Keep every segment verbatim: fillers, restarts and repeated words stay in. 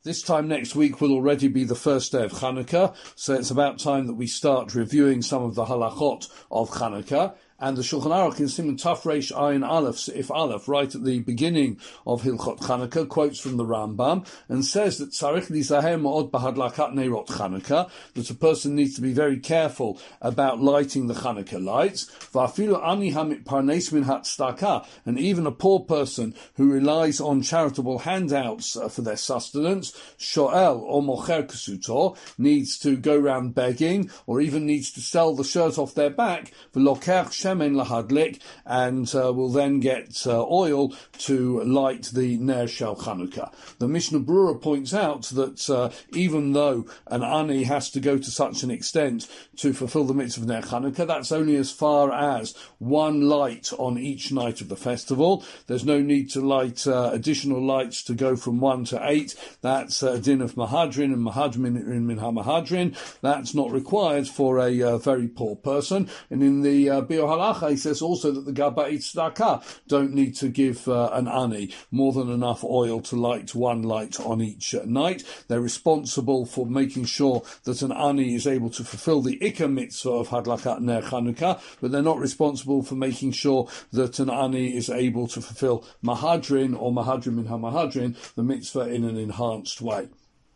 This time next week will already be the first day of Hanukkah, so it's about time that we start reviewing some of the halachot of Hanukkah. And the Shulchan Aruch in Siman Taf Reish Ayin Aleph, if Aleph, right at the beginning of Hilchot Chanukah, quotes from the Rambam and says that Tzarich lizaher ma'od bahadlakat neirot Chanukah, that a person needs to be very careful about lighting the Chanukah lights. Va'afilu ani hamitparnes min hatzdaka, and even a poor person who relies on charitable handouts uh, for their sustenance, shoel or mocher ksuto, needs to go round begging, or even needs to sell the shirt off their back, v'loker shemen lahadlik, and uh, will then get uh, oil to light the Ner Shel Chanukah. The Mishnah Berurah points out that uh, even though an ani has to go to such an extent to fulfill the mitzvah of Ner Chanukah, that's only as far as one light on each night of the festival. There's no need to light uh, additional lights to go from one to eight. That's a din of Mahadrin and Mahadrin in Min HaMahadrin. That's not required for a uh, very poor person. And in the uh, Biur Halacha, he says also that the Gabbai Tzedakah don't need to give uh, an ani more than enough oil to light one light on each uh, night. They're responsible for making sure that an ani is able to fulfill the Ikar mitzvah of Hadlakat Ner Chanukah, but they're not responsible for making sure that an ani is able to fulfill Mahadrin or Mahadrin Min HaMahadrin, the mitzvah, in an enhanced way.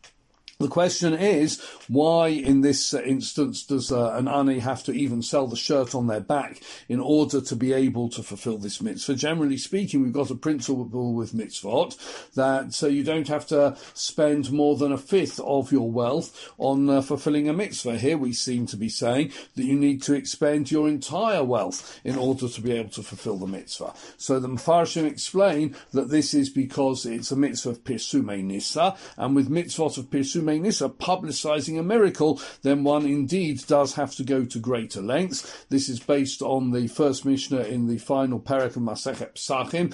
The question is, why in this instance does uh, an ani have to even sell the shirt on their back in order to be able to fulfill this mitzvah? Generally speaking, we've got a principle with mitzvot that uh, you don't have to spend more than a fifth of your wealth on uh, fulfilling a mitzvah. Here we seem to be saying that you need to expend your entire wealth in order to be able to fulfill the mitzvah. So the Mefarshim explain that this is because it's a mitzvah of Pirsumei Nisa, and with mitzvot of Pirsumei Nisa, publicising a miracle, then one indeed does have to go to greater lengths. This is based on the first Mishnah in the final Perek of Masechet Pesachim,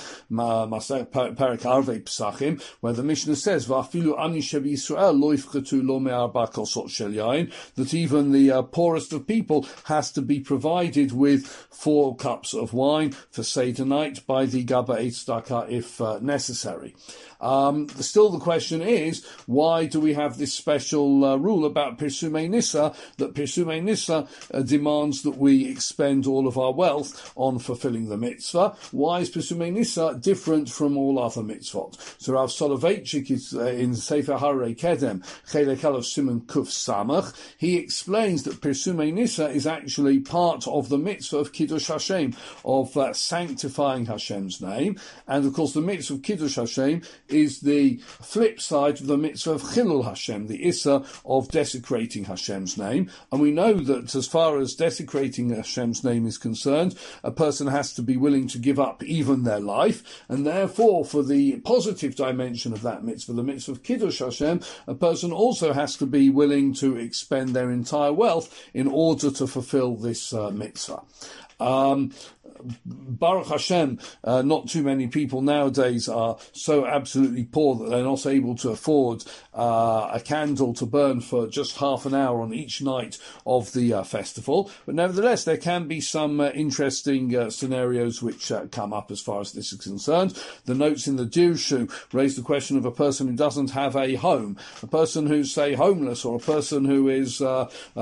Perek Arvei Pesachim, where the Mishnah says, "Va'afilu ani shebi Yisrael lo yifchetu lo me'arba kosot shel yain," that even the uh, poorest of people has to be provided with four cups of wine for Seder night by the Gabbai Tzedakah if uh, necessary. Um, still the question is, why do we have this special uh, rule about Pirsumei Nisa, that Pirsumei Nisa uh, demands that we expend all of our wealth on fulfilling the mitzvah? Why is Pirsumei Nisa different from all other mitzvot? So Rav Soloveitchik is uh, in Sefer Harei Kedem, Chelek Aleph Siman Kuf Samach. He explains that Pirsumei Nisa is actually part of the mitzvah of Kiddush Hashem, of uh, sanctifying Hashem's name, and of course the mitzvah of Kiddush Hashem is the flip side of the mitzvah of Chilul Hashem, the Issa of desecrating Hashem's name. And we know that as far as desecrating Hashem's name is concerned, a person has to be willing to give up even their life. And therefore, for the positive dimension of that mitzvah, the mitzvah of Kiddush Hashem, a person also has to be willing to expend their entire wealth in order to fulfill this uh, mitzvah. Um, Baruch Hashem, uh, not too many people nowadays are so absolutely poor that they're not able to afford uh, a candle to burn for just half an hour on each night of the uh, festival. But nevertheless, there can be some uh, interesting uh, scenarios which uh, come up as far as this is concerned. The notes in the Dirshu raise the question of a person who doesn't have a home, a person who's, say, homeless, or a person who is uh, uh,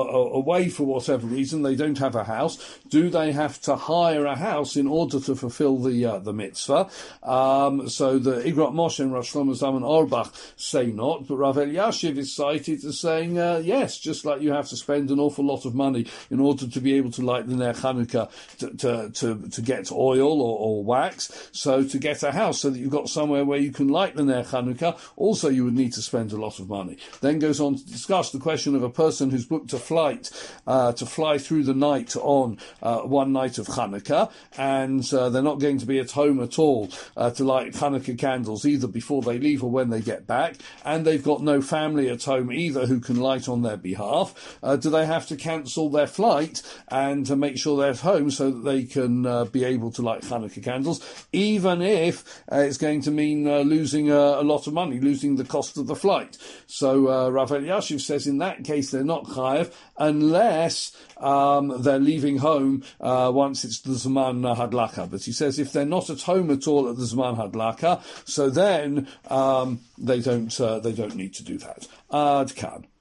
away for whatever reason. They don't have a house. Do they have to hire hire a house in order to fulfill the uh, the mitzvah? Um, so the Igrot Moshe and Rosh Shlomo Zalman Auerbach say not, but Rav Elyashiv is cited as saying uh, yes, just like you have to spend an awful lot of money in order to be able to light the Ner Chanukah to, to, to, to get oil or, or wax. So to get a house so that you've got somewhere where you can light the Ner Chanukah, also you would need to spend a lot of money. Then goes on to discuss the question of a person who's booked a flight uh, to fly through the night on uh, one night of Chanukah, and uh, they're not going to be at home at all uh, to light Chanukah candles either before they leave or when they get back, and they've got no family at home either who can light on their behalf. Uh, do they have to cancel their flight and uh, make sure they're at home so that they can uh, be able to light Chanukah candles, even if uh, it's going to mean uh, losing uh, a lot of money, losing the cost of the flight? So uh, Rav Elyashiv says in that case they're not chayav unless um, they're leaving home uh, once it's against the Zman Hadlaka. But he says if they're not at home at all at the Zman Hadlaka, so then um, they don't uh, they don't need to do that. Ad Kan.